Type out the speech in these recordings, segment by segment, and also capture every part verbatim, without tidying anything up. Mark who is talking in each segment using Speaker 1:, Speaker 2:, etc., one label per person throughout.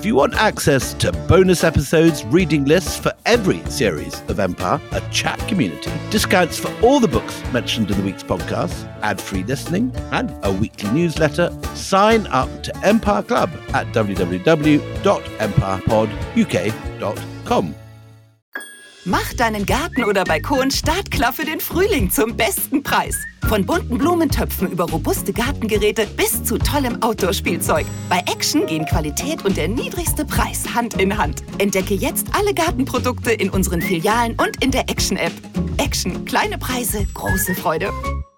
Speaker 1: If you want access to bonus episodes, reading lists for every series of Empire, a chat community, discounts for all the books mentioned in the week's podcast, ad-free listening, and a weekly newsletter, sign up to Empire Club at w w w dot empire pod u k dot com.
Speaker 2: Mach deinen Garten oder Balkon startklar für den Frühling zum besten Preis. Von bunten Blumentöpfen über robuste Gartengeräte bis zu tollem Outdoor-Spielzeug. Bei Action gehen Qualität und der niedrigste Preis Hand in Hand. Entdecke jetzt alle Gartenprodukte in unseren Filialen und in der Action-App. Action, kleine Preise, große Freude.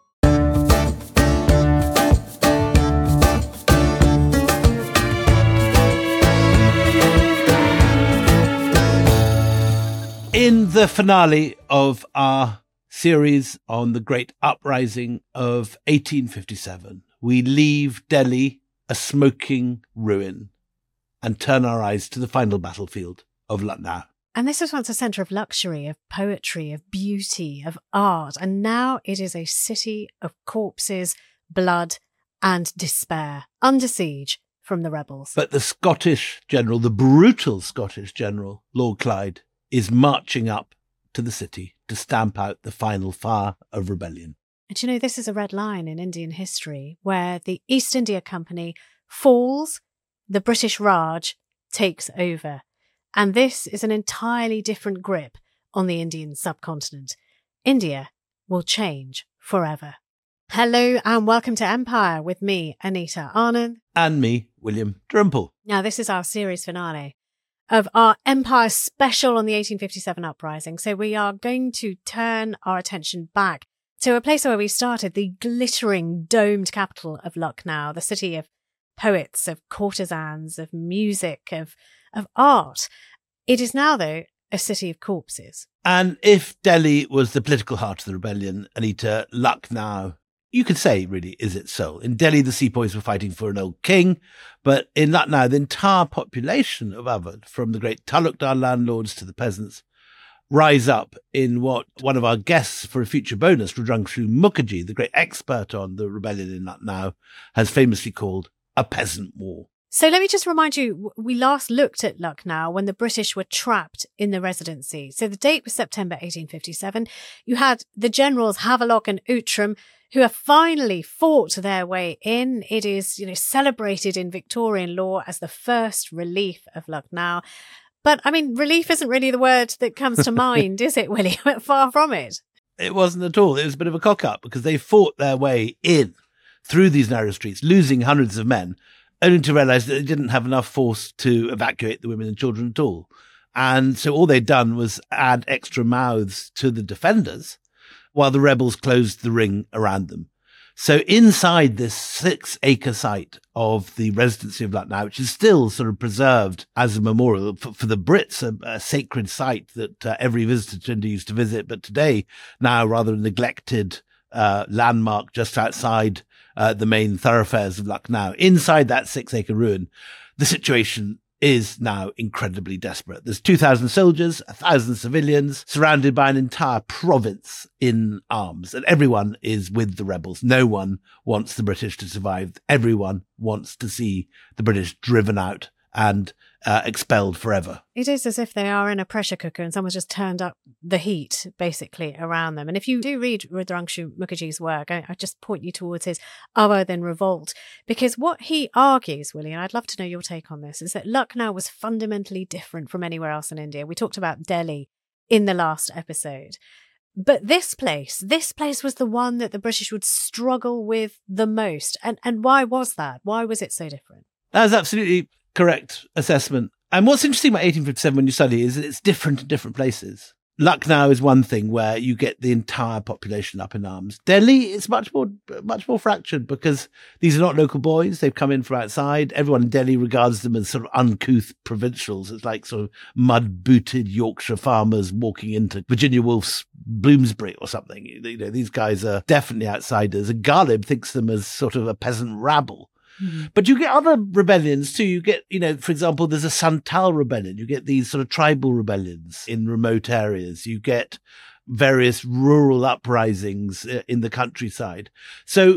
Speaker 1: In the finale of our series on the Great Uprising of eighteen fifty-seven, we leave Delhi a smoking ruin and turn our eyes to the final battlefield of Lucknow.
Speaker 3: And this was once a centre of luxury, of poetry, of beauty, of art. And now it is a city of corpses, blood and despair, under siege from the rebels.
Speaker 1: But the Scottish general, the brutal Scottish general, Lord Clyde, is marching up to the city to stamp out the final fire of rebellion.
Speaker 3: And you know, this is a red line in Indian history where the East India Company falls, the British Raj takes over. And this is an entirely different grip on the Indian subcontinent. India will change forever. Hello and welcome to Empire with me, Anita Anand.
Speaker 1: And me, William Drumpel.
Speaker 3: Now, this is our series finale of our Empire special on the eighteen fifty-seven uprising. So we are going to turn our attention back to a place where we started, the glittering domed capital of Lucknow, the city of poets, of courtesans, of music, of, of art. It is now, though, a city of corpses.
Speaker 1: And if Delhi was the political heart of the rebellion, Anita, Lucknow, you could say, really, is its soul. In Delhi, the sepoys were fighting for an old king, but in Lucknow, the entire population of Awadh, from the great Talukdar landlords to the peasants, rise up in what one of our guests for a future bonus, Rudrangshu Mukherjee, the great expert on the rebellion in Lucknow, has famously called a peasant war.
Speaker 3: So let me just remind you, we last looked at Lucknow when the British were trapped in the Residency. So the date was September eighteen fifty-seven. You had the generals Havelock and Outram, who have finally fought their way in. It is, you know, celebrated in Victorian law as the first relief of Lucknow. But, I mean, relief isn't really the word that comes to mind, is it, William? Far from it.
Speaker 1: It wasn't at all. It was a bit of a cock-up because they fought their way in through these narrow streets, losing hundreds of men, only to realise that they didn't have enough force to evacuate the women and children at all. And so all they'd done was add extra mouths to the defenders while the rebels closed the ring around them. So inside this six-acre site of the Residency of Lucknow, which is still sort of preserved as a memorial for, for the Brits, a, a sacred site that uh, every visitor to India used to visit, but today now rather neglected uh, landmark just outside uh, the main thoroughfares of Lucknow. Inside that six-acre ruin, the situation is now incredibly desperate. There's two thousand soldiers, one thousand civilians, surrounded by an entire province in arms, and everyone is with the rebels. No one wants the British to survive. Everyone wants to see the British driven out and uh, expelled forever.
Speaker 3: It is as if they are in a pressure cooker and someone's just turned up the heat, basically, around them. And if you do read Rudrangshu Mukherjee's work, I, I just point you towards his Awadh in Revolt, because what he argues, Willie, and I'd love to know your take on this, is that Lucknow was fundamentally different from anywhere else in India. We talked about Delhi in the last episode. But this place, this place was the one that the British would struggle with the most. And, and why was that? Why was it so different?
Speaker 1: That's absolutely correct assessment. And what's interesting about eighteen fifty-seven when you study is that it's different in different places. Lucknow is one thing where you get the entire population up in arms. Delhi is much more, much more fractured because these are not local boys. They've come in from outside. Everyone in Delhi regards them as sort of uncouth provincials. It's like sort of mud-booted Yorkshire farmers walking into Virginia Woolf's Bloomsbury or something. You know, these guys are definitely outsiders. And Ghalib thinks them as sort of a peasant rabble. Mm-hmm. But you get other rebellions too. You get, you know, for example, there's a Santal rebellion. You get these sort of tribal rebellions in remote areas. You get various rural uprisings in the countryside. So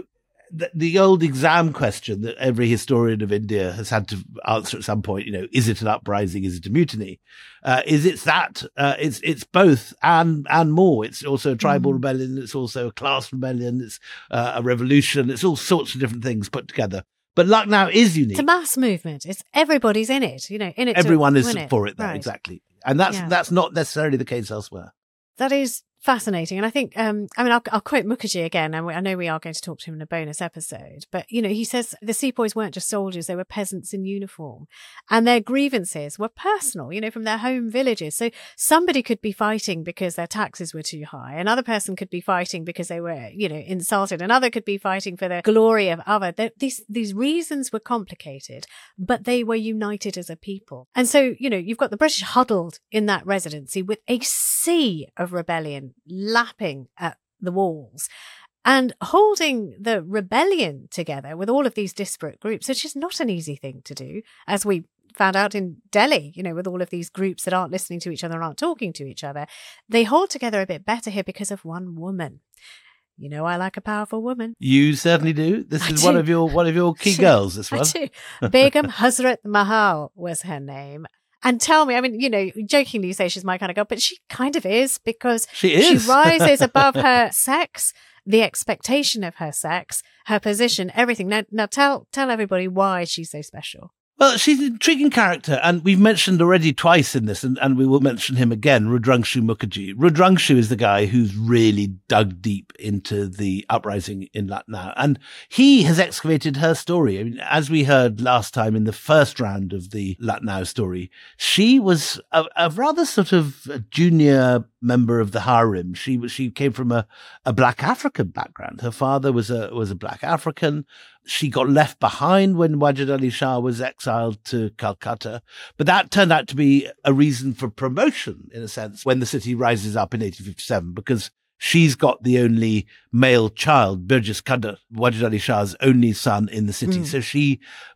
Speaker 1: the, the old exam question that every historian of India has had to answer at some point, you know, is it an uprising? Is it a mutiny? Uh, is it that? Uh, it's it's both and and more. It's also a tribal mm. rebellion. It's also a class rebellion. It's uh, a revolution. It's all sorts of different things put together. But Lucknow is unique.
Speaker 3: It's a mass movement. It's everybody's in it. You know, in it.
Speaker 1: Everyone
Speaker 3: to
Speaker 1: is
Speaker 3: it.
Speaker 1: for it there,
Speaker 3: right.
Speaker 1: exactly. And that's
Speaker 3: yeah.
Speaker 1: that's not necessarily the case elsewhere.
Speaker 3: That is fascinating. And I think, um, I mean, I'll, I'll quote Mukherjee again, and I know we are going to talk to him in a bonus episode, but, you know, he says the sepoys weren't just soldiers, they were peasants in uniform, and their grievances were personal, you know, from their home villages. So somebody could be fighting because their taxes were too high. Another person could be fighting because they were, you know, insulted. Another could be fighting for the glory of other. They're, these, these reasons were complicated, but they were united as a people. And so, you know, you've got the British huddled in that residency with a sea of rebellion lapping at the walls and holding the rebellion together with all of these disparate groups, which is not an easy thing to do, as we found out in Delhi, you know, with all of these groups that aren't listening to each other, aren't talking to each other. They hold together a bit better here because of one woman. You know, I like a powerful woman.
Speaker 1: You certainly do. This
Speaker 3: I
Speaker 1: is
Speaker 3: do.
Speaker 1: one of your one of your key girls, this one.
Speaker 3: I do. Begum Hazrat Mahal was her name. And tell me, I mean, you know, jokingly you say she's my kind of girl, but she kind of is, because
Speaker 1: she is.
Speaker 3: She rises above her sex, the expectation of her sex, her position, everything. Now, now tell tell everybody why she's so special.
Speaker 1: Well, she's an intriguing character, and we've mentioned already twice in this, and, and we will mention him again, Rudrangshu Mukherjee. Rudrangshu is the guy who's really dug deep into the uprising in Lucknow, and he has excavated her story. I mean, as we heard last time in the first round of the Lucknow story, she was a, a rather sort of junior member of the harem. She was she came from a, a black African background. Her father was a was a black African. She got left behind when Wajid Ali Shah was exiled to Calcutta, but that turned out to be a reason for promotion, in a sense, when the city rises up in eighteen fifty-seven, because she's got the only male child, Burgess Qadr, Wajid Ali Shah's only son in the city. Mm. So she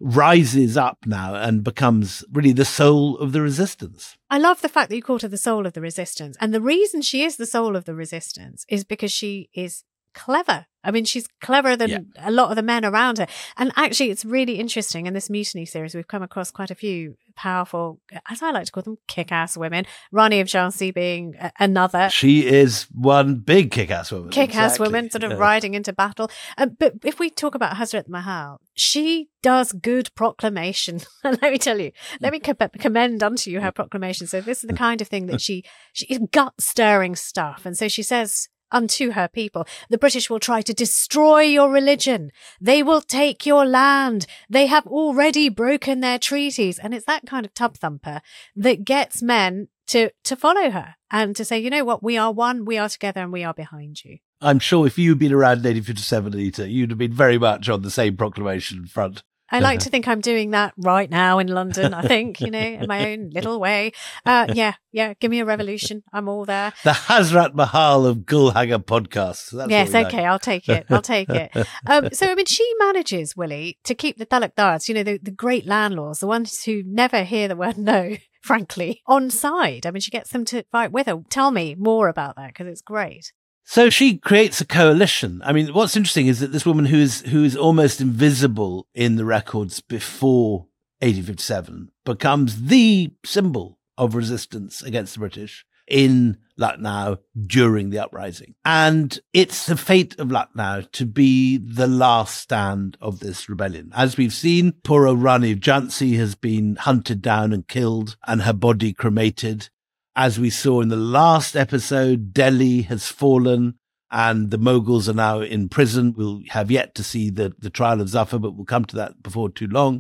Speaker 1: rises up now and becomes really the soul of the resistance.
Speaker 3: I love the fact that you called her the soul of the resistance. And the reason she is the soul of the resistance is because she is clever. I mean, she's cleverer than yeah. a lot of the men around her. And actually, it's really interesting. In this Mutiny series, we've come across quite a few powerful, as I like to call them, kick-ass women. Rani of Jhansi being a- another.
Speaker 1: She is one big kick-ass woman.
Speaker 3: Kick-ass
Speaker 1: exactly.
Speaker 3: woman, sort of
Speaker 1: yeah.
Speaker 3: riding into battle. Uh, but if we talk about Hazrat Mahal, she does good proclamation. Let me tell you, let me co- commend unto you her proclamation. So this is the kind of thing that she, she is gut-stirring stuff. And so she says unto her people, the British will try to destroy your religion. They will take your land. They have already broken their treaties. And it's that kind of tub thumper that gets men to, to follow her and to say, you know what, we are one, we are together, and we are behind you.
Speaker 1: I'm sure if you'd been around in eighteen fifty-seven, Anita, you'd have been very much on the same proclamation front.
Speaker 3: I like to think I'm doing that right now in London, I think, you know, in my own little way. Uh, yeah, yeah, give me a revolution. I'm all there.
Speaker 1: The Hazrat Mahal of Gulhaga podcasts. That's
Speaker 3: yes,
Speaker 1: okay,
Speaker 3: like. I'll take it. I'll take it. Um, so, I mean, she manages, Willie, to keep the Talukdars, you know, the, the great landlords, the ones who never hear the word no, frankly, on side. I mean, she gets them to fight with her. Tell me more about that, because it's great.
Speaker 1: So she creates a coalition. I mean, what's interesting is that this woman who is who is almost invisible in the records before eighteen fifty-seven becomes the symbol of resistance against the British in Lucknow during the uprising. And it's the fate of Lucknow to be the last stand of this rebellion. As we've seen, poor old Rani of Jhansi has been hunted down and killed and her body cremated. As we saw in the last episode, Delhi has fallen and the Mughals are now in prison. We'll have yet to see the, the trial of Zafar, but we'll come to that before too long.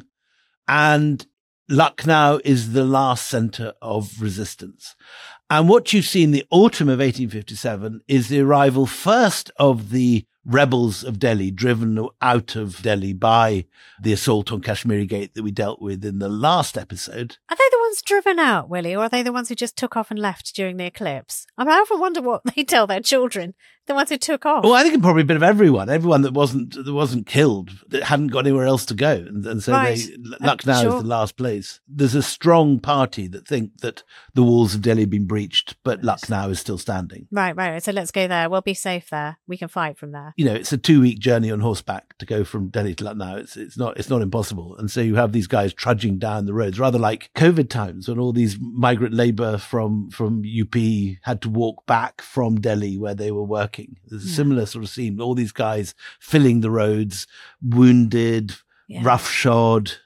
Speaker 1: And Lucknow is the last centre of resistance. And what you see in the autumn of eighteen fifty-seven is the arrival first of the rebels of Delhi, driven out of Delhi by the assault on Kashmiri Gate that we dealt with in the last episode.
Speaker 3: Are they the ones driven out, Willie, or are they the ones who just took off and left during the eclipse? I mean, I often wonder what they tell their children The ones who took off.
Speaker 1: Well, I think probably a bit of everyone, everyone that wasn't that wasn't killed, that hadn't got anywhere else to go, and, and so
Speaker 3: Right.
Speaker 1: they, Lucknow
Speaker 3: Uh, sure.
Speaker 1: is the last place. There's a strong party that think that the walls of Delhi have been breached, but Lucknow is still standing.
Speaker 3: Right, right. So let's go there. We'll be safe there. We can fight from there.
Speaker 1: You know, it's a two-week journey on horseback to go from Delhi to Lucknow. It's it's not it's not impossible, and so you have these guys trudging down the roads, rather like COVID times when all these migrant labour from from U P had to walk back from Delhi where they were working. There's a
Speaker 3: Yeah.
Speaker 1: similar sort of scene. All these guys filling the roads, wounded,
Speaker 3: Yeah.
Speaker 1: roughshod,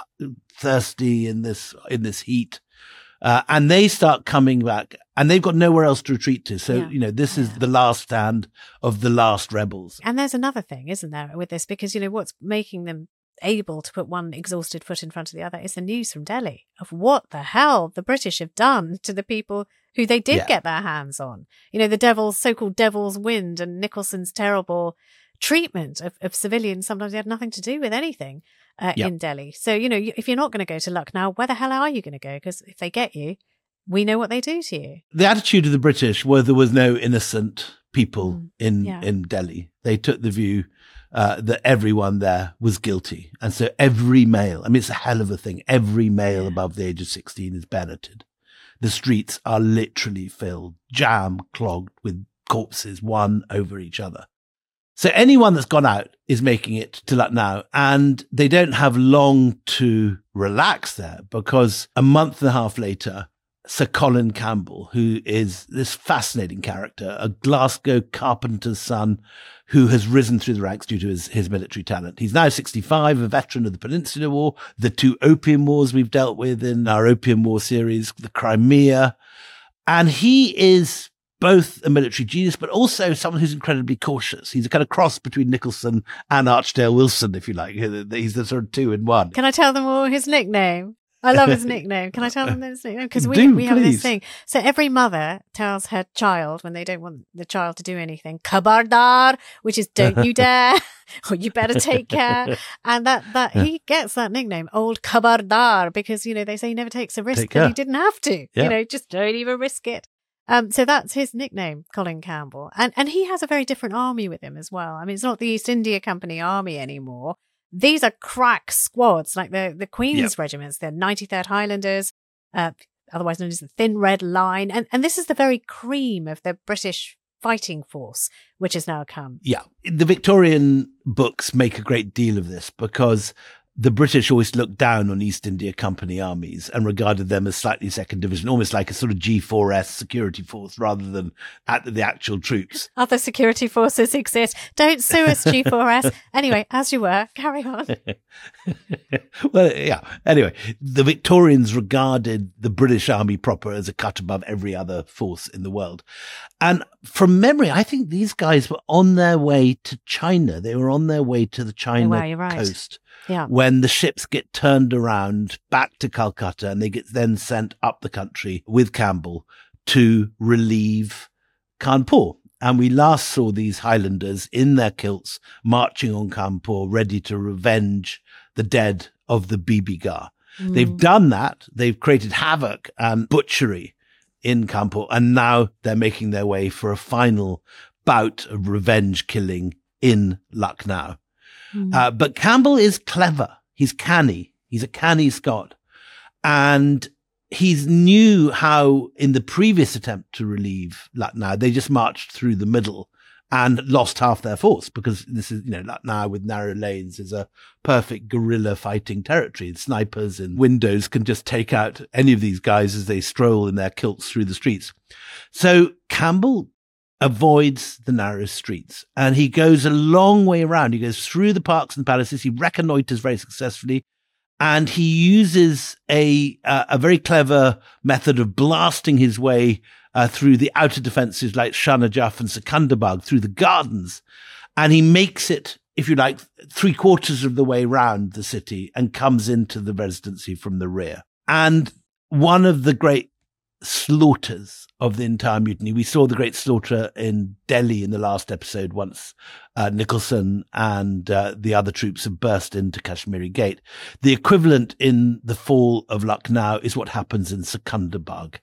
Speaker 1: thirsty in this in this heat. Uh, and they start coming back, and they've got nowhere else to retreat to. So,
Speaker 3: Yeah.
Speaker 1: you know, this is
Speaker 3: Yeah.
Speaker 1: the last stand of the last rebels.
Speaker 3: And there's another thing, isn't there, with this? Because, you know, what's making them able to put one exhausted foot in front of the other is the news from Delhi of what the hell the British have done to the people who they did
Speaker 1: Yeah.
Speaker 3: get their hands on. You know, the devil's so-called devil's wind and Nicholson's terrible treatment of, of civilians. Sometimes they had nothing to do with anything uh,
Speaker 1: Yep.
Speaker 3: in Delhi. So, you know, you- if you're not going to go to Lucknow, where the hell are you going to go? Because if they get you, we know what they do to you.
Speaker 1: The attitude of the British was there was no innocent people
Speaker 3: Mm,
Speaker 1: in,
Speaker 3: yeah.
Speaker 1: in Delhi. They took the view uh, that everyone there was guilty. And so every male, I mean, it's a hell of a thing. Every male
Speaker 3: Yeah.
Speaker 1: above the age of sixteen is bayoneted. The streets are literally filled, jam clogged with corpses, one over each other. So anyone that's gone out is making it to Lucknow, and they don't have long to relax there, because a month and a half later, Sir Colin Campbell, who is this fascinating character, a Glasgow carpenter's son who has risen through the ranks due to his, his military talent. He's now sixty-five, a veteran of the Peninsular War, the two Opium Wars we've dealt with in our Opium War series, the Crimea. And he is both a military genius, but also someone who's incredibly cautious. He's a kind of cross between Nicholson and Archdale Wilson, if you like. He's the sort of two in one.
Speaker 3: Can I tell them all his nickname? I love his nickname. Can I tell them his nickname? Because we,
Speaker 1: Do,
Speaker 3: we have this
Speaker 1: please.
Speaker 3: thing. So every mother tells her child when they don't want the child to do anything, Kabardar, which is don't you dare, or you better take care. And that, that he gets that nickname, Old Kabardar, because, you know, they say he never takes a risk
Speaker 1: Take
Speaker 3: that he
Speaker 1: care.
Speaker 3: didn't have to.
Speaker 1: Yeah.
Speaker 3: You know, just don't even risk it. Um, so that's his nickname, Colin Campbell. And and he has a very different army with him as well. I mean, it's not the East India Company army anymore. These are crack squads, like the, the Queen's
Speaker 1: Yep.
Speaker 3: regiments. They're ninety-third Highlanders, uh, otherwise known as the Thin Red Line. And, and this is the very cream of the British fighting force, which has now come.
Speaker 1: Yeah. The Victorian books make a great deal of this, because the British always looked down on East India Company armies and regarded them as slightly second division, almost like a sort of G four S security force rather than at the actual troops.
Speaker 3: Other security forces exist. Don't sue us, G four S. Anyway, as you were, carry on.
Speaker 1: Well, yeah. Anyway, the Victorians regarded the British Army proper as a cut above every other force in the world. And from memory, I think these guys were on their way to China. They were on their way to the China
Speaker 3: wow, you're right.
Speaker 1: coast.
Speaker 3: Yeah.
Speaker 1: When the ships get turned around back to Calcutta, and they get then sent up the country with Campbell to relieve Kanpur. And we last saw these Highlanders in their kilts marching on Kanpur, ready to revenge the dead of the Bibigar.
Speaker 3: Mm.
Speaker 1: They've done that. They've created havoc and butchery in Kanpur, and now they're making their way for a final bout of revenge killing in Lucknow.
Speaker 3: Mm.
Speaker 1: Uh, but Campbell is clever. He's canny. He's a canny Scot. And he's knew how in the previous attempt to relieve Lucknow, they just marched through the middle and lost half their force, because this is, you know, Lucknow with narrow lanes is a perfect guerrilla fighting territory. Snipers and windows can just take out any of these guys as they stroll in their kilts through the streets. So Campbell avoids the narrow streets, and he goes a long way around. He goes through the parks and palaces. He reconnoiters very successfully, and he uses a uh, a very clever method of blasting his way uh, through the outer defenses like Shah Najaf and Secunderbag, through the gardens, and he makes it, if you like, three quarters of the way round the city and comes into the residency from the rear. And one of the great slaughters of the entire mutiny. We saw the great slaughter in Delhi in the last episode once uh, Nicholson and uh, the other troops have burst into Kashmiri Gate. The equivalent in the fall of Lucknow is what happens in Secunderbag.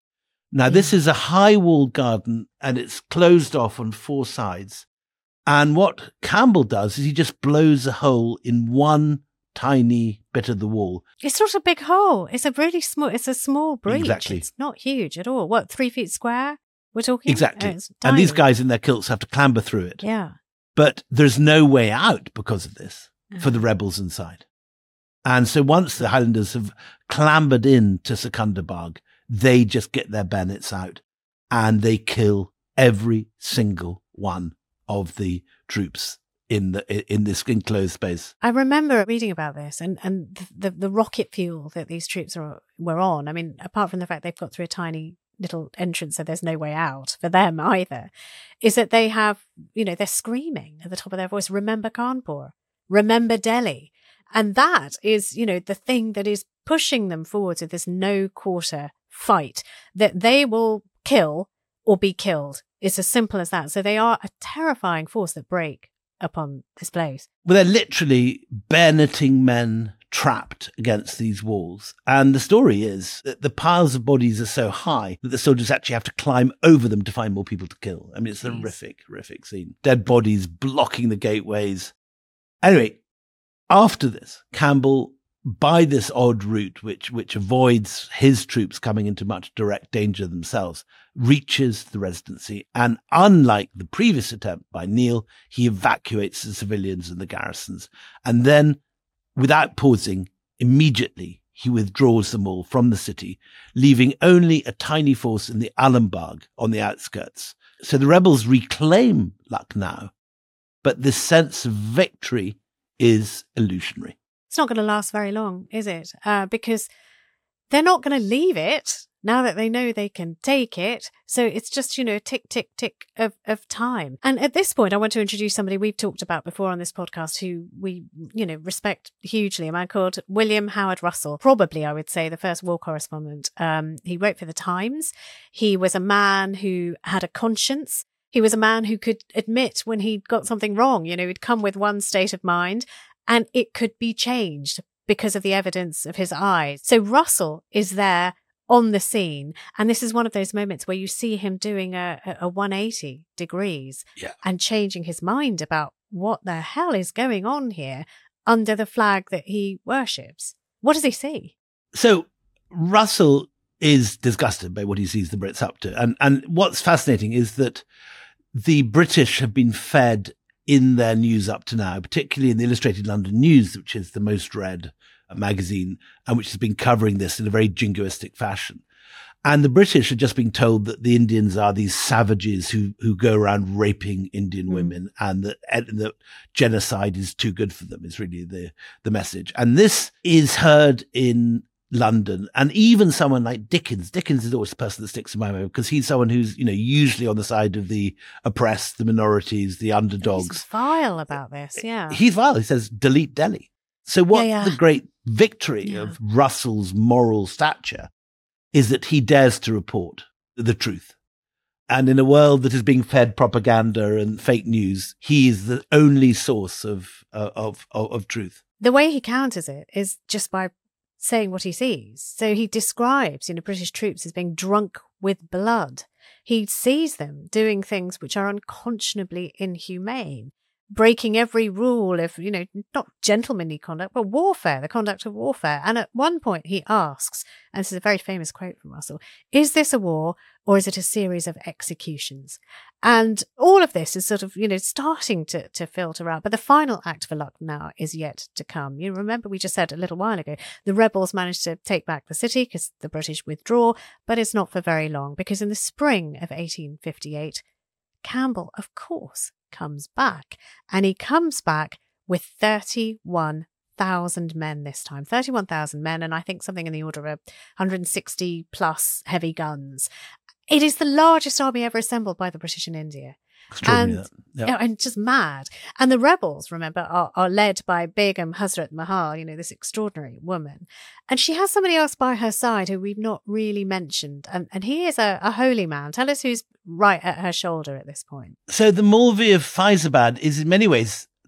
Speaker 1: Now,
Speaker 3: Yeah.
Speaker 1: this is a high-walled garden, and it's closed off on four sides. And what Campbell does is he just blows a hole in one tiny bit of the wall.
Speaker 3: It's not a big hole. It's a really small, it's a small breach.
Speaker 1: Exactly.
Speaker 3: It's not huge at all. What, three feet square we're talking?
Speaker 1: Exactly.
Speaker 3: Oh, it's
Speaker 1: And these
Speaker 3: tiny.
Speaker 1: guys in their kilts have to clamber through it.
Speaker 3: Yeah.
Speaker 1: But there's no way out because of this for
Speaker 3: Uh-huh.
Speaker 1: the rebels inside. And so once the Highlanders have clambered in to Secunderabad, they just get their bayonets out and they kill every single one of the troops in the in this enclosed space.
Speaker 3: I remember reading about this and, and the, the, the rocket fuel that these troops are, were on. I mean, apart from the fact they've got through a tiny little entrance, so there's no way out for them either, is that they have, you know, they're screaming at the top of their voice, remember Kanpur, remember Delhi. And that is, you know, the thing that is pushing them forward to this no quarter fight, that they will kill or be killed. It's as simple as that. So they are a terrifying force that break upon this place.
Speaker 1: Well, they're literally bayoneting men trapped against these walls. And the story is that the piles of bodies are so high that the soldiers actually have to climb over them to find more people to kill. I mean, it's a
Speaker 3: Jeez.
Speaker 1: horrific, horrific scene. Dead bodies blocking the gateways. Anyway, after this, Campbell, by this odd route, which which avoids his troops coming into much direct danger themselves, reaches the residency. And unlike the previous attempt by Neil, he evacuates the civilians and the garrisons. And then, without pausing, immediately he withdraws them all from the city, leaving only a tiny force in the Alambagh on the outskirts. So the rebels reclaim Lucknow, but this sense of victory is illusionary.
Speaker 3: It's not going to last very long, is it? Uh, because they're not going to leave it now that they know they can take it. So it's just, you know, tick, tick, tick of, of time. And at this point, I want to introduce somebody we've talked about before on this podcast who we, you know, respect hugely. A man called William Howard Russell, probably, I would say, the first war correspondent. Um, he wrote for the Times. He was a man who had a conscience. He was a man who could admit when he'd got something wrong. You know, he'd come with one state of mind and it could be changed because of the evidence of his eyes. So Russell is there on the scene. And this is one of those moments where you see him doing a, a one hundred eighty degrees
Speaker 1: Yeah.
Speaker 3: and changing his mind about what the hell is going on here under the flag that he worships. What does he see?
Speaker 1: So Russell is disgusted by what he sees the Brits up to. And, and what's fascinating is that the British have been fed in their news up to now, particularly in the Illustrated London News, which is the most read magazine and which has been covering this in a very jingoistic fashion. And the British are just being told that the Indians are these savages who who go around raping Indian
Speaker 3: Mm.
Speaker 1: women, and that, and that genocide is too good for them is really the, the message. And this is heard in London, and even someone like Dickens. Dickens is always the person that sticks in my mind because he's someone who's, you know, usually on the side of the oppressed, the minorities, the underdogs.
Speaker 3: He's vile about this, yeah.
Speaker 1: He's vile. He says, delete Delhi. So what
Speaker 3: Yeah, yeah.
Speaker 1: the great victory
Speaker 3: Yeah.
Speaker 1: of Russell's moral stature is that he dares to report the truth. And in a world that is being fed propaganda and fake news, he is the only source of, uh, of, of, of truth.
Speaker 3: The way he counters it is just by saying what he sees. So he describes, you know, British troops as being drunk with blood. He sees them doing things which are unconscionably inhumane, breaking every rule of, you know, not gentlemanly conduct, but warfare, the conduct of warfare. And at one point he asks, and this is a very famous quote from Russell, is this a war or is it a series of executions? And all of this is sort of, you know, starting to, to filter out. But the final act for Lucknow is yet to come. You remember we just said a little while ago, the rebels managed to take back the city because the British withdraw, but it's not for very long because in the spring of eighteen fifty-eight, Campbell, of course, comes back. And he comes back with thirty-one thousand men this time, thirty-one thousand men, and I think something in the order of one hundred sixty plus heavy guns. It is the largest army ever assembled by the British in India.
Speaker 1: Extraordinary.
Speaker 3: And-
Speaker 1: that. Yeah.
Speaker 3: Yeah, and just mad. And the rebels, remember, are, are led by Begum Hazrat Mahal, you know, this extraordinary woman. And she has somebody else by her side who we've not really mentioned. And, and he is a, a holy man. Tell us who's right at her shoulder at this point.
Speaker 1: So the Maulvi of Faizabad is in many ways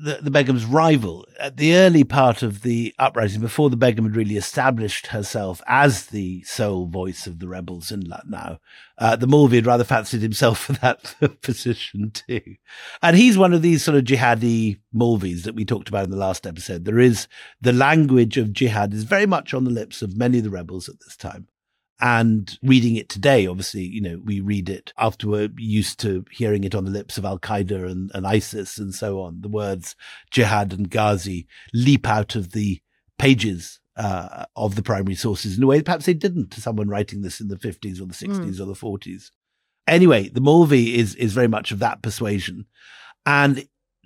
Speaker 1: the, the Begum's rival. At the early part of the uprising, before the Begum had really established herself as the sole voice of the rebels in Lucknow, uh, the Maulvi had rather fancied himself for that position too. And he's one of these sort of jihadi Maulvis that we talked about in the last episode. There is the language of jihad is very much on the lips of many of the rebels at this time. And reading it today, obviously, you know, we read it after we're used to hearing it on the lips of Al-Qaeda and, and ISIS and so on. The words jihad and Ghazi leap out of the pages uh, of the primary sources in a way that perhaps they didn't to someone writing this in the fifties or the sixties mm. or the forties. Anyway, the Maulvi is, is very much of that persuasion. And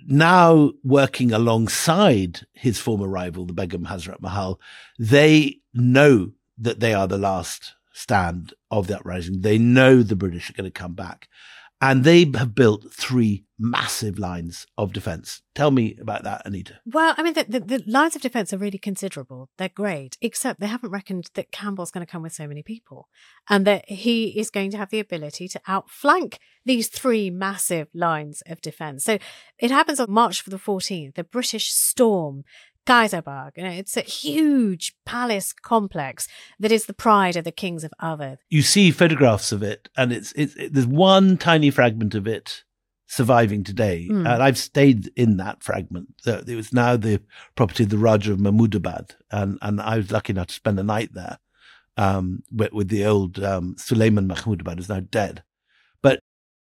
Speaker 1: now working alongside his former rival, the Begum Hazrat Mahal, they know that they are the last stand of the uprising. They know the British are going to come back. And they have built three massive lines of defence. Tell me about that, Anita.
Speaker 3: Well, I mean, the, the, the lines of defence are really considerable. They're great, except they haven't reckoned that Campbell's going to come with so many people and that he is going to have the ability to outflank these three massive lines of defence. So it happens on March the fourteenth. The British storm Kaiserbagh. You know, it's a huge palace complex that is the pride of the kings of Awadh.
Speaker 1: You see photographs of it, and it's, it's it, there's one tiny fragment of it surviving today, mm. and I've stayed in that fragment. So it was now the property of the Raja of Mahmudabad, and and I was lucky enough to spend a night there um, with, with the old um, Suleiman Mahmudabad, who's now dead. But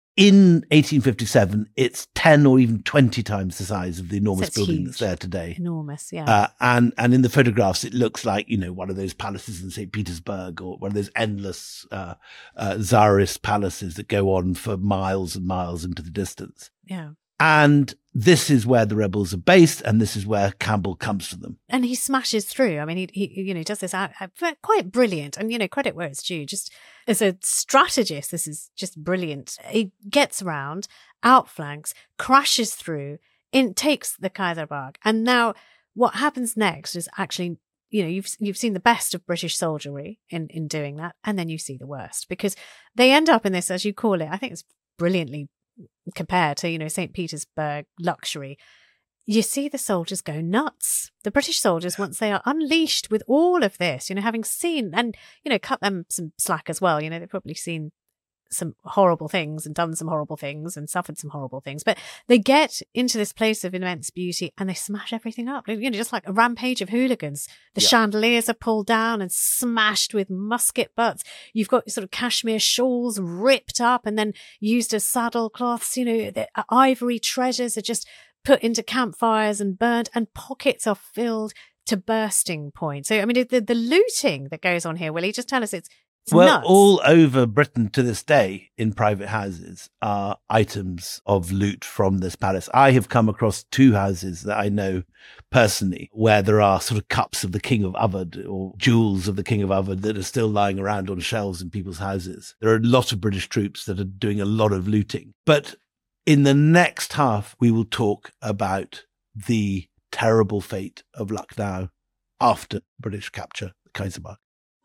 Speaker 1: in eighteen fifty-seven, it's ten or even twenty times the size of the enormous
Speaker 3: so
Speaker 1: building
Speaker 3: huge.
Speaker 1: That's there today.
Speaker 3: Enormous, yeah.
Speaker 1: Uh, and, and in the photographs, it looks like, you know, one of those palaces in Saint Petersburg or one of those endless uh, uh, Tsarist palaces that go on for miles and miles into the distance.
Speaker 3: Yeah.
Speaker 1: And this is where the rebels are based, and this is where Campbell comes for them.
Speaker 3: And he smashes through. I mean, he, he you know, does this out, quite brilliant. And, you know, credit where it's due. Just as a strategist, this is just brilliant. He gets around, outflanks, crashes through, in, takes the Kaiserbagh. And now what happens next is actually, you know, you've you've seen the best of British soldiery in, in doing that, and then you see the worst. Because they end up in this, as you call it, I think it's brilliantly compared to, you know, Saint Petersburg luxury. You see the soldiers go nuts. The British soldiers, once they are unleashed with all of this, you know, having seen and, you know, cut them some slack as well. You know, they've probably seen some horrible things and done some horrible things and suffered some horrible things. But they get into this place of immense beauty and they smash everything up. You know, just like a rampage of hooligans. The yeah. chandeliers are pulled down and smashed with musket butts. You've got sort of cashmere shawls ripped up and then used as saddle cloths. You know, the ivory treasures are just put into campfires and burnt, and pockets are filled to bursting point. So, I mean, the, the looting that goes on here, Willie, just tell us it's It's
Speaker 1: well,
Speaker 3: nuts.
Speaker 1: All over Britain to this day in private houses are items of loot from this palace. I have come across two houses that I know personally where there are sort of cups of the King of Awadh or jewels of the King of Awadh that are still lying around on shelves in people's houses. There are a lot of British troops that are doing a lot of looting. But in the next half, we will talk about the terrible fate of Lucknow after British capture the Kaiserbagh.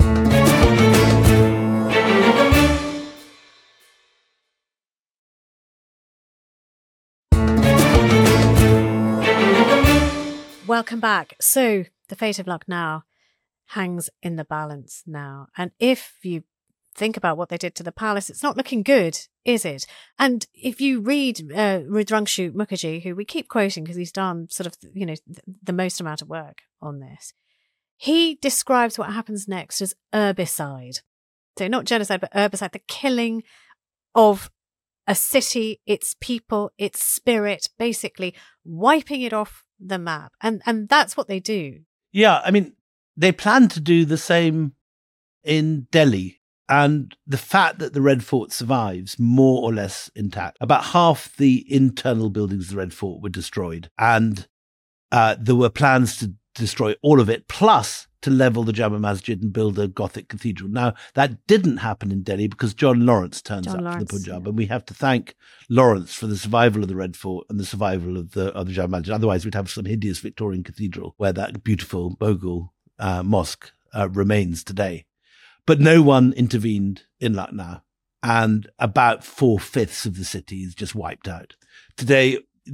Speaker 3: Welcome back. So the fate of Lucknow hangs in the balance now. And if you think about what they did to the palace, it's not looking good, is it? And if you read uh, Rudrangshu Mukherjee, who we keep quoting because he's done sort of, you know, th- the most amount of work on this, he describes what happens next as herbicide. So not genocide, but herbicide, the killing of a city, its people, its spirit, basically wiping it off the map. And and that's what they do. Yeah,
Speaker 1: I mean, they plan to do the same in Delhi. And the fact that the Red Fort survives more or less intact, about half the internal buildings of the Red Fort were destroyed. And uh, there were plans to destroy all of it, plus to level the Jama Masjid and build a Gothic cathedral. Now, that didn't happen in Delhi because John Lawrence turns
Speaker 3: John
Speaker 1: up
Speaker 3: Lawrence,
Speaker 1: from the Punjab.
Speaker 3: yeah.
Speaker 1: And we have to thank Lawrence for the survival of the Red Fort and the survival of the, of the Jama Masjid. Otherwise, we'd have some hideous Victorian cathedral where that beautiful Mughal uh, mosque uh, remains today. But no one intervened in Lucknow, and about four-fifths of the city is just wiped out. Today, there's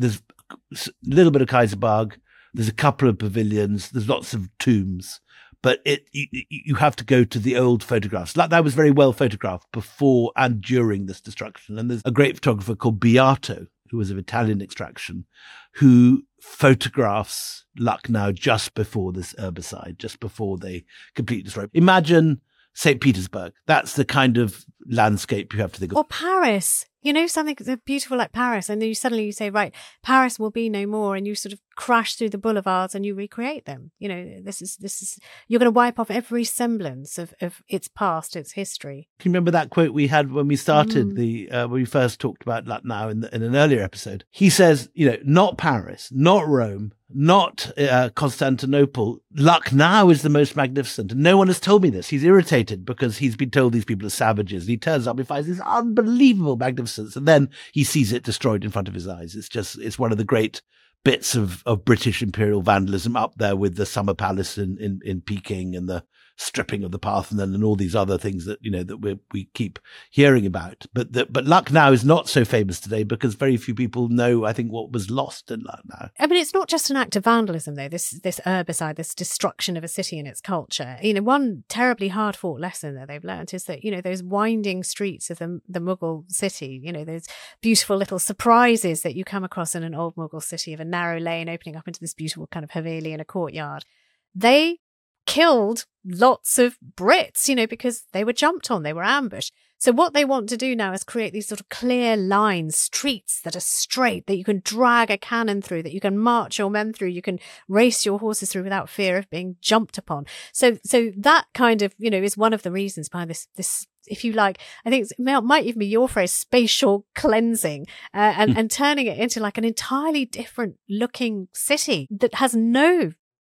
Speaker 1: a little bit of Kaiser Bagh. There's a couple of pavilions. There's lots of tombs. But it you, you have to go to the old photographs. That was very well photographed before and during this destruction. And there's a great photographer called Beato, who was of Italian extraction, who photographs Lucknow just before this herbicide, just before they completely destroy. Imagine Saint Petersburg. That's the kind of landscape you have to think of.
Speaker 3: Or Paris. You know, something beautiful like Paris, and then you suddenly you say, right, Paris will be no more, and you sort of crash through the boulevards and you recreate them. You know, this is this is you're going to wipe off every semblance of, of its past, its history.
Speaker 1: Can you remember that quote we had when we started
Speaker 3: Mm.
Speaker 1: the uh, when we first talked about Lucknow in, the, in an earlier episode? He says, you know, not Paris, not Rome, not uh, Constantinople. Lucknow is the most magnificent, and no one has told me this. He's irritated because he's been told these people are savages. And he turns up and finds this unbelievable magnificence. And then he sees it destroyed in front of his eyes. It's just, it's one of the great bits of, of British imperial vandalism, up there with the Summer Palace in, in, in Peking and the stripping of the Parthenon and all these other things that, you know, that we we keep hearing about. But the, but Lucknow is not so famous today because very few people know, I think, what was lost in Lucknow.
Speaker 3: I mean, it's not just an act of vandalism, though, this this herbicide, this destruction of a city and its culture. You know, one terribly hard-fought lesson that they've learned is that, you know, those winding streets of the, the Mughal city, you know, those beautiful little surprises that you come across in an old Mughal city of a narrow lane opening up into this beautiful kind of haveli and a courtyard, they killed lots of Brits, you know, because they were jumped on, they were ambushed. So what they want to do now is create these sort of clear lines, streets that are straight, that you can drag a cannon through, that you can march your men through, you can race your horses through without fear of being jumped upon. So so that kind of, you know, is one of the reasons behind this, this if you like, I think it might even be your phrase, spatial cleansing, uh, and, and turning it into like an entirely different looking city that has no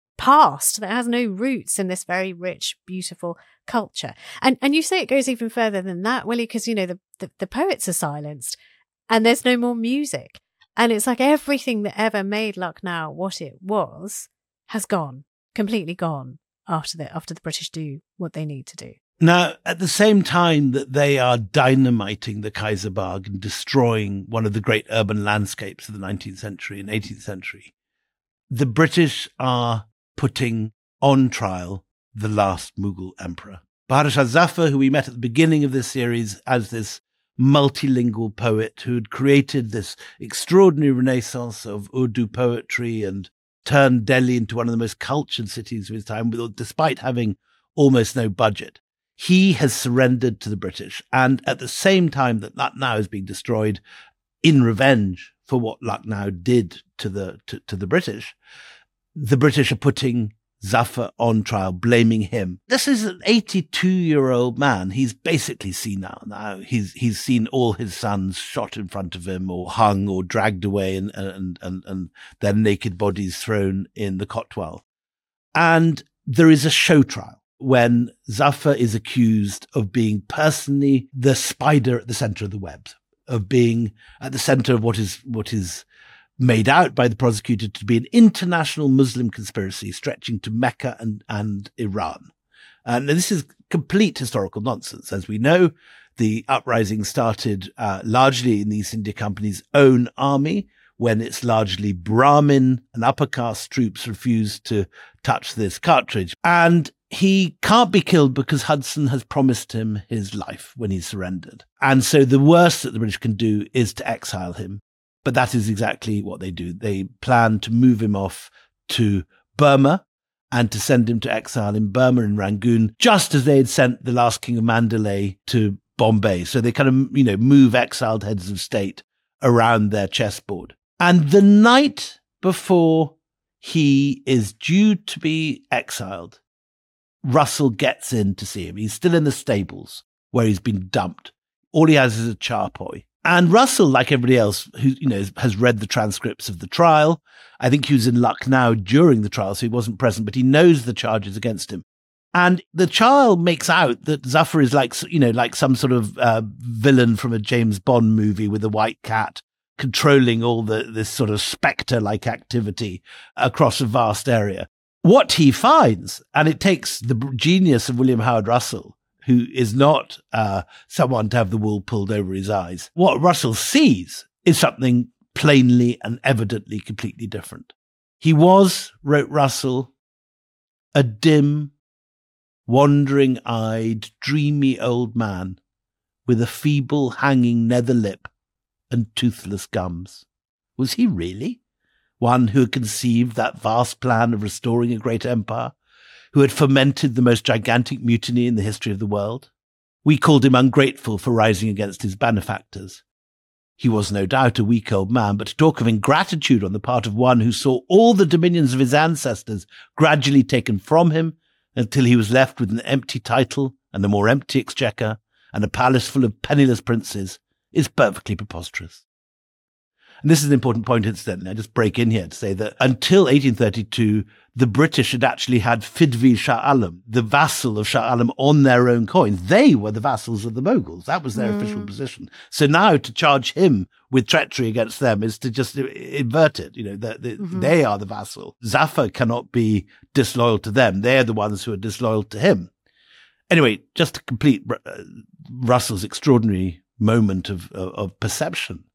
Speaker 3: past, that has no roots in this very rich, beautiful culture. And and you say it goes even further than that, Willie, because, you know, the, the, the poets are silenced and there's no more music. And it's like everything that ever made Lucknow what it was has gone, completely gone after the, after the British do what they need to do.
Speaker 1: Now, at the same time that they are dynamiting the Kaiser Bagh and destroying one of the great urban landscapes of the nineteenth century and eighteenth century, the British are putting on trial the last Mughal emperor. Bahadur Shah Zafar, who we met at the beginning of this series as this multilingual poet who had created this extraordinary renaissance of Urdu poetry and turned Delhi into one of the most cultured cities of his time, despite having almost no budget. He has surrendered to the British. And at the same time that Lucknow is being destroyed in revenge for what Lucknow did to the to, to the British, the British are putting Zafar on trial, blaming him. This is an eighty-two-year-old man. He's basically senile now. He's he's seen all his sons shot in front of him or hung or dragged away and and and, and their naked bodies thrown in the Kotwal. And there is a show trial when Zafar is accused of being personally the spider at the center of the web, of being at the center of what is what is made out by the prosecutor to be an international Muslim conspiracy stretching to Mecca and, and Iran. And this is complete historical nonsense. As we know, the uprising started uh, largely in the East India Company's own army, when it's largely Brahmin and upper caste troops refused to touch this cartridge. And he can't be killed because Hudson has promised him his life when he surrendered. And so the worst that the British can do is to exile him. But that is exactly what they do. They plan to move him off to Burma and to send him to exile in Burma and Rangoon, just as they had sent the last king of Mandalay to Bombay. So they kind of, you know, move exiled heads of state around their chessboard. And the night before he is due to be exiled, Russell gets in to see him. He's still in the stables where he's been dumped. All he has is a charpoy. And Russell, like everybody else who, you know, has read the transcripts of the trial, I think he was in Lucknow during the trial, so he wasn't present, but he knows the charges against him. And the trial makes out that Zafar is like, you know, like some sort of uh, villain from a James Bond movie with a white cat controlling all the this sort of spectre-like activity across a vast area. What he finds, and it takes the genius of William Howard Russell, who is not uh, someone to have the wool pulled over his eyes. What Russell sees is something plainly and evidently completely different. He was, wrote Russell, a dim, wandering-eyed, dreamy old man with a feeble, hanging nether lip and toothless gums. Was he really one who had conceived that vast plan of restoring a great empire, who had fomented the most gigantic mutiny in the history of the world? We called him ungrateful for rising against his benefactors. He was no doubt a weak old man, but to talk of ingratitude on the part of one who saw all the dominions of his ancestors gradually taken from him until he was left with an empty title and a more empty exchequer and a palace full of penniless princes is perfectly preposterous. And this is an important point, incidentally. I just break in here to say that until eighteen thirty-two, the British had actually had Fidvi Shah Alam, the vassal of Shah Alam, on their own coins. They were the vassals of the Mughals. That was their mm. official position. So now to charge him with treachery against them is to just invert it. You know, the, the, mm-hmm. they are the vassal. Zafar cannot be disloyal to them. They're the ones who are disloyal to him. Anyway, just to complete uh, Russell's extraordinary moment of, of, of perception,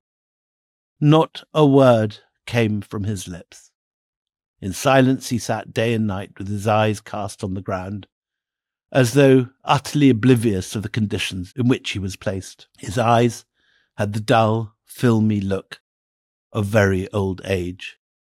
Speaker 1: not a word came from his lips. In silence he sat day and night with his eyes cast on the ground, as though utterly oblivious of the conditions in which he was placed. His eyes had the dull, filmy look of very old age.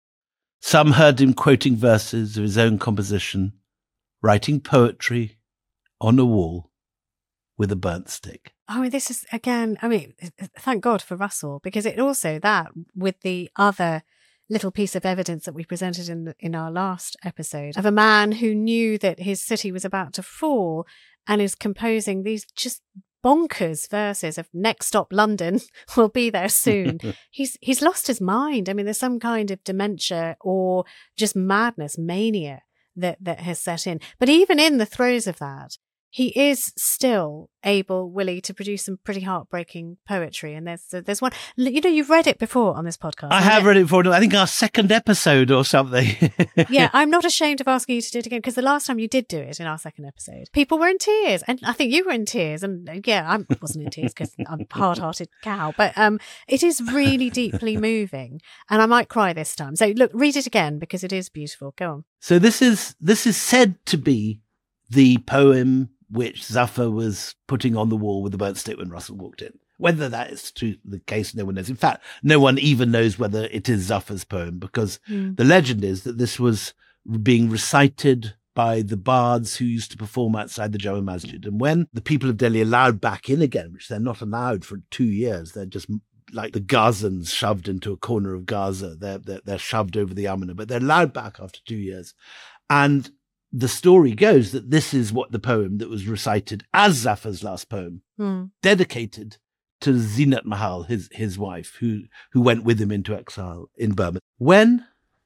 Speaker 1: Some heard him quoting verses of his own composition, writing poetry on a wall with a burnt stick.
Speaker 3: Oh, this is, again, I mean, thank God for Russell, because it also, that with the other little piece of evidence that we presented in in our last episode of a man who knew that his city was about to fall and is composing these just bonkers verses of next stop London, will be there soon. he's he's lost his mind. I mean, there's some kind of dementia or just madness, mania that that has set in. But even in the throes of that, he is still able, Willie, to produce some pretty heartbreaking poetry. And there's there's one, you know, you've read it before on this podcast.
Speaker 1: I have it? read it before. I think our second episode or something.
Speaker 3: Yeah, I'm not ashamed of asking you to do it again, because the last time you did do it in our second episode, people were in tears. And I think you were in tears. And yeah, I wasn't in tears because I'm a hard-hearted cow. But um, it is really deeply moving. And I might cry this time. So look, read it again because it is beautiful. Go on.
Speaker 1: So this is this is said to be the poem which Zafar was putting on the wall with the burnt stick when Russell walked in. Whether that is true, the case, no one knows. In fact, no one even knows whether it is Zafar's poem, because mm. the legend is that this was being recited by the bards who used to perform outside the Jama Masjid. And when the people of Delhi allowed back in again, which they're not allowed for two years, they're just like the Gazans shoved into a corner of Gaza. They're, they're, they're shoved over the Yamuna, but they're allowed back after two years. And the story goes that this is what the poem that was recited as Zafar's last poem, mm. dedicated to Zinat Mahal, his his wife, who, who went with him into exile in Burma. When,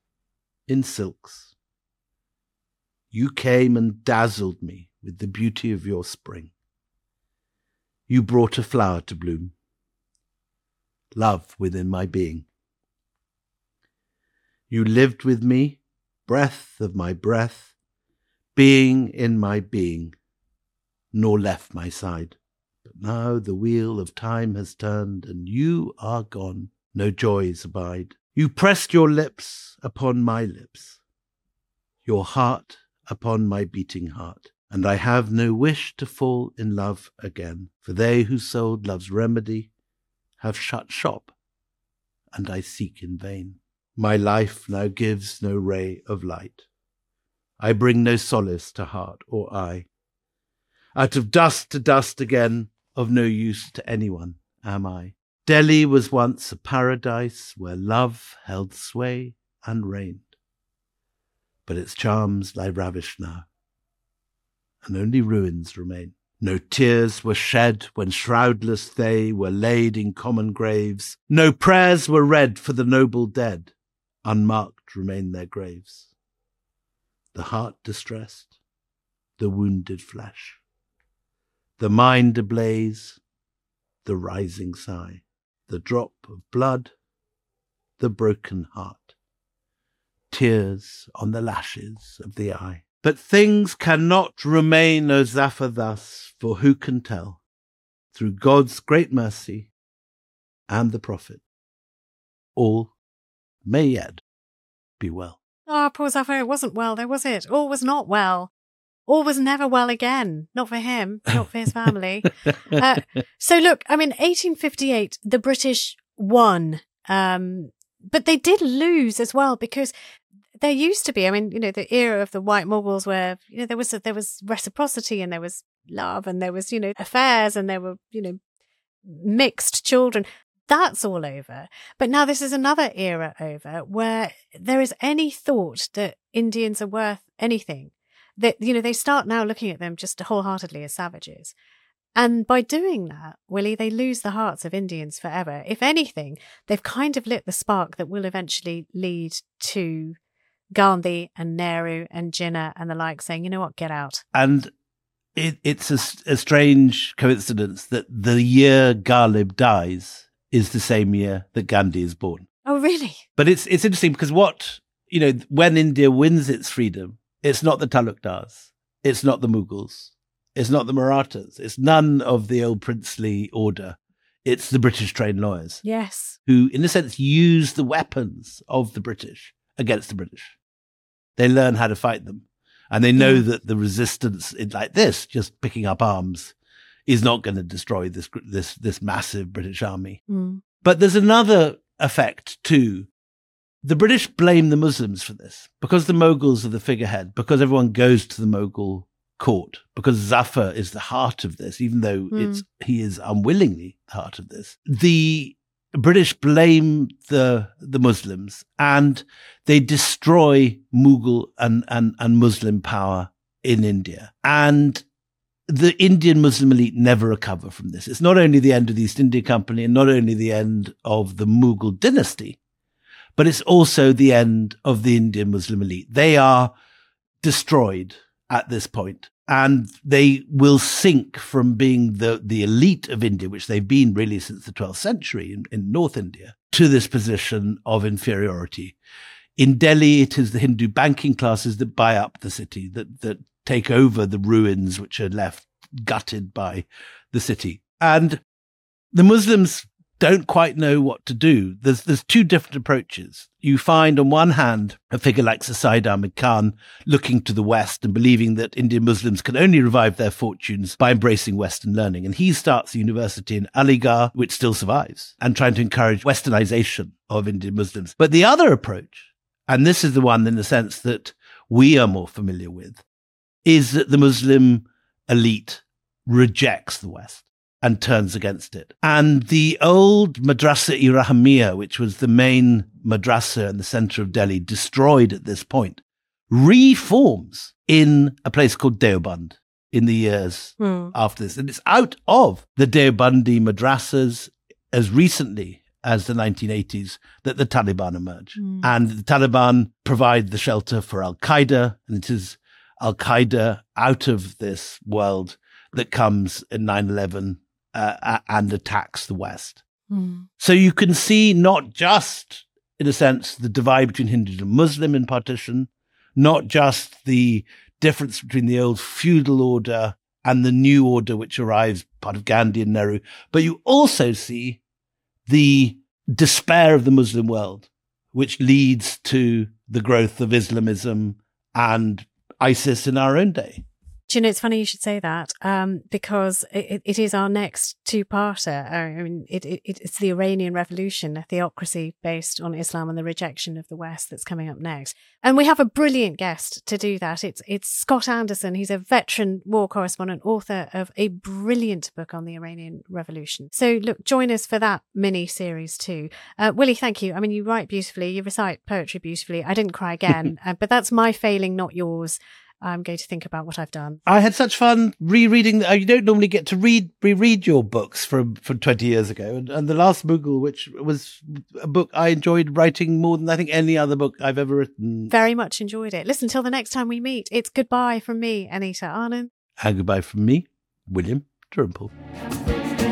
Speaker 1: in silks, you came and dazzled me with the beauty of your spring, you brought a flower to bloom, love within my being. You lived with me, breath of my breath, being in my being, nor left my side. But now the wheel of time has turned, and you are gone, no joys abide. You pressed your lips upon my lips, your heart upon my beating heart, and I have no wish to fall in love again, for they who sold love's remedy have shut shop, and I seek in vain. My life now gives no ray of light. I bring no solace to heart or eye. Out of dust to dust again, of no use to anyone am I. Delhi was once a paradise where love held sway and reigned. But its charms lie ravished now, and only ruins remain. No tears were shed when shroudless they were laid in common graves. No prayers were read for the noble dead. Unmarked remain their graves. The heart distressed, the wounded flesh, the mind ablaze, the rising sigh, the drop of blood, the broken heart, tears on the lashes of the eye. But things cannot remain, O Zafar, thus, for who can tell, through God's great mercy and the Prophet, all may yet be well.
Speaker 3: Oh, poor Zafar, it wasn't well, though, was it? All was not well. All was never well again. Not for him, not for his family. uh, so look, I mean, eighteen fifty-eight, the British won. Um, but they did lose as well, because there used to be, I mean, you know, the era of the White Mughals where, you know, there was, a, there was reciprocity and there was love and there was, you know, affairs and there were, you know, mixed children. That's all over. But now this is another era over where there is any thought that Indians are worth anything. That, you know, they start now looking at them just wholeheartedly as savages. And by doing that, Willie, they lose the hearts of Indians forever. If anything, they've kind of lit the spark that will eventually lead to Gandhi and Nehru and Jinnah and the like saying, you know what, get out.
Speaker 1: And it, it's a, a strange coincidence that the year Ghalib dies is the same year that Gandhi is born.
Speaker 3: Oh, really?
Speaker 1: But it's it's interesting because what, you know, when India wins its freedom, it's not the Talukdars, it's not the Mughals, it's not the Marathas, it's none of the old princely order. It's the British trained lawyers.
Speaker 3: Yes.
Speaker 1: Who, in a sense, use the weapons of the British against the British. They learn how to fight them. And they know yeah. that the resistance in like this, just picking up arms, is not going to destroy this this this massive British army.
Speaker 3: Mm.
Speaker 1: But there's another effect too. The British blame the Muslims for this, because the Mughals are the figurehead, because everyone goes to the Mughal court, because Zafar is the heart of this, even though mm. it's he is unwillingly the heart of this. The British blame the the Muslims and they destroy Mughal and, and, and Muslim power in India. And the Indian Muslim elite never recover from this. It's not only the end of the East India Company and not only the end of the Mughal dynasty, but it's also the end of the Indian Muslim elite. They are destroyed at this point, and they will sink from being the, the elite of India, which they've been really since the twelfth century in, in North India, to this position of inferiority. In Delhi, it is the Hindu banking classes that buy up the city, that, that take over the ruins which are left gutted by the city. And the Muslims don't quite know what to do. There's there's two different approaches. You find on one hand a figure like Sir Syed Ahmad Khan looking to the West and believing that Indian Muslims can only revive their fortunes by embracing Western learning. And he starts a university in Aligarh, which still survives, and trying to encourage Westernization of Indian Muslims. But the other approach, and this is the one in the sense that we are more familiar with, is that the Muslim elite rejects the West and turns against it. And the old Madrasa-e-Rahmiya, which was the main madrasa in the center of Delhi, destroyed at this point, reforms in a place called Deoband in the years mm. after this. And it's out of the Deobandi madrasas as recently as the nineteen eighties that the Taliban emerge. Mm. And the Taliban provide the shelter for Al-Qaeda, and it is Al-Qaeda out of this world that comes in nine eleven uh, and attacks the West. Mm. So you can see not just, in a sense, the divide between Hindu and Muslim in partition, not just the difference between the old feudal order and the new order which arrives, part of Gandhi and Nehru, but you also see the despair of the Muslim world, which leads to the growth of Islamism and ISIS in our own day.
Speaker 3: Do you know, it's funny you should say that, um, because it, it is our next two-parter. I mean, it, it, it's the Iranian Revolution, a theocracy based on Islam and the rejection of the West that's coming up next. And we have a brilliant guest to do that. It's it's Scott Anderson. He's a veteran war correspondent, author of a brilliant book on the Iranian Revolution. So look, join us for that mini-series too. Uh, Willie, thank you. I mean, you write beautifully. You recite poetry beautifully. I didn't cry again, uh, but that's my failing, not yours. I'm going to think about what I've done.
Speaker 1: I had such fun rereading. You don't normally get to read reread your books from, from twenty years ago. And, and The Last Mughal, which was a book I enjoyed writing more than I think any other book I've ever written.
Speaker 3: Very much enjoyed it. Listen, till the next time we meet, it's goodbye from me, Anita Arnon.
Speaker 1: And goodbye from me, William Dalrymple.